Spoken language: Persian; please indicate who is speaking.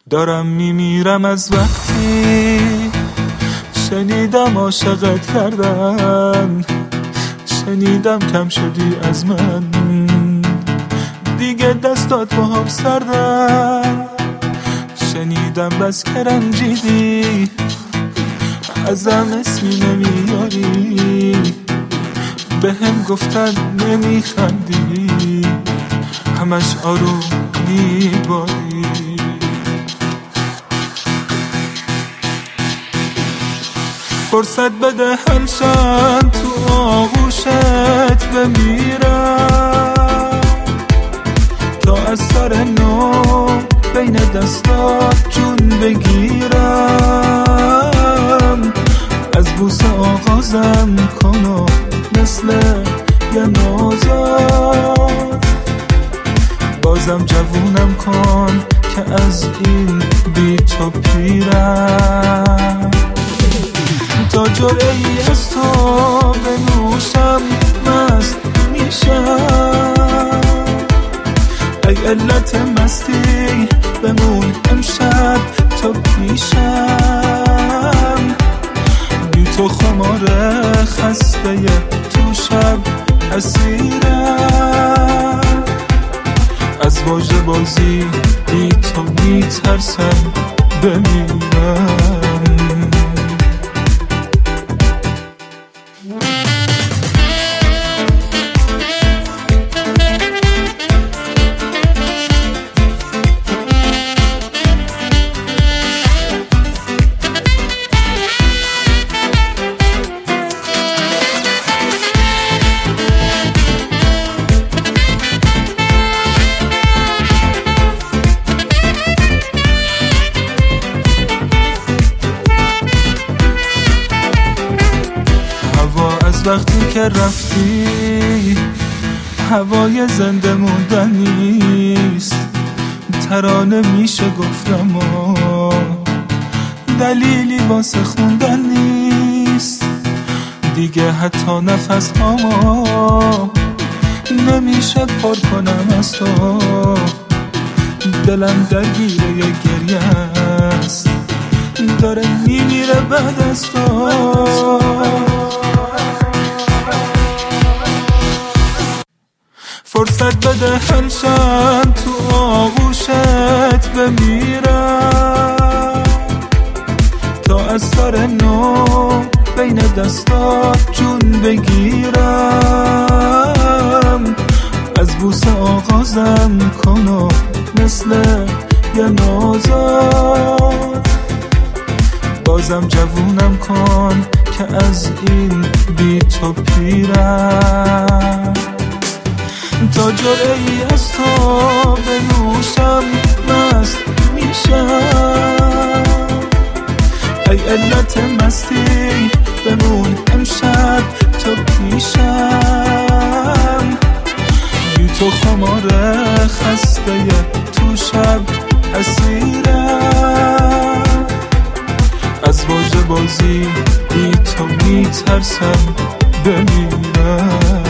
Speaker 1: دارم میمیرم از وقتی شنیدم عاشقت کردن، شنیدم کم شدی از من، دیگه دستات با هم سردن، شنیدم بس که رنجیدی ازم اسمی نمیاری، به هم گفتن نمیخندی، همش آروم میباری. فرصت بده هلشن تو آغوشت بمیرم، تا از سر نو بین دستات جون بگیرم، از بوسه آغازم کن و مثل یه نوزاد بازم جوونم کن که از این بی تو پیرم، تا جرعه‌ای از تو بنوشم مست میشم، ای علت مستی بمون امشب تو پیشم، بی تو خمار خسته تو شب اسیرم، از واژه بازی بی تو میترسم بمیرم. وقتی که رفتی هوای زنده موندن نیست، ترانه میشه گفتم و دلیلی واسه خوندن نیست، دیگه حتی نفس هامو نمیشه پر کنم از تو، دلم درگیره یه گریه است داره میمیره بعد از تو. فرصت بده هلشن تو آغوشت بمیرم، تا از سر نو بین دستات جون بگیرم، از بوسه آغازم کن و مثل یه نوزاد بازم جوونم کن که از این بی تو پیرم، تا جرعه‌ای از تو بنوشم مست میشم، ای علت مستی بمون امشب تو پیشم، بی تو خمار خسته تو شب اسیرم، از واژه بازی بی تو میترسم بمیرم.